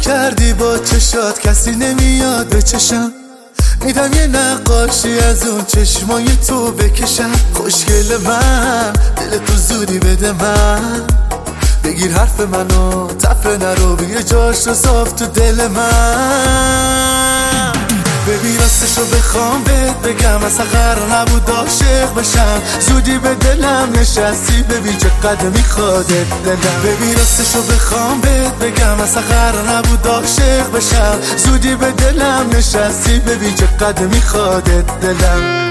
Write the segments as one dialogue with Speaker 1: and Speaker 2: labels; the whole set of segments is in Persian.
Speaker 1: کردی با چشات کسی نمیاد به چشم، میدم یه نقاشی از اون چشمای تو بکشم. خوشگل من دل تو زودی بده من، بگیر حرف منو تفره نرو بگیر جاش رو صاف تو دل من. ببین راستشو بخوام بهت بگم اصلا قرار نبود عاشق بشم، زودی به دلم نشستی ببین چقدر میخوادت دلم. ببین راستشو بخوام بهت بگم اصلا قرار نبود عاشق بشم، زودی به دلم نشستی ببین چقدر میخوادت دلم.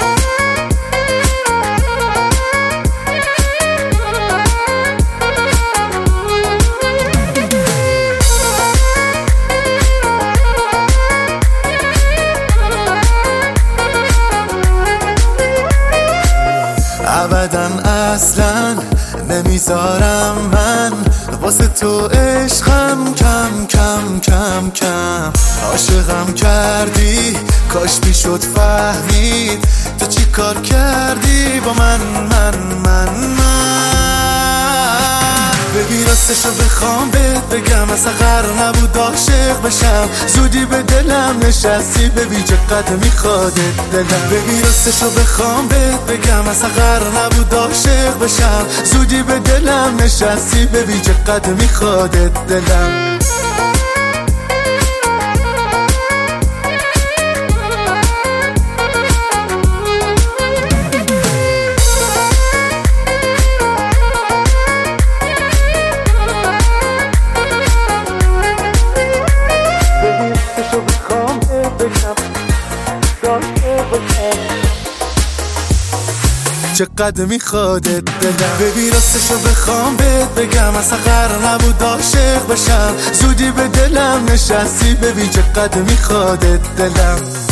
Speaker 1: ابداً اصلاً نمیذارم من واسه تو عشقم کم کم کم کم. عاشقم کردی کاش میشد فهمید تو چی کار کردی با من. ببین راستشو بخوام بهت بگم اصلا قرار نبود عاشق بشم، زودی به دلم نشستی ببین چقدر میخوادت دلم. ببین راستشو بخوام بهت بگم اصلا قرار نبود عاشق بشم، زودی به دلم نشستی ببین چقدر میخوادت دلم. چقدر میخوادت دلم. ببین راستشو بخوام بهت بگم اصلا قرار نبود عاشق بشم، زودی به دلم نشستی ببین چقدر میخوادت دلم.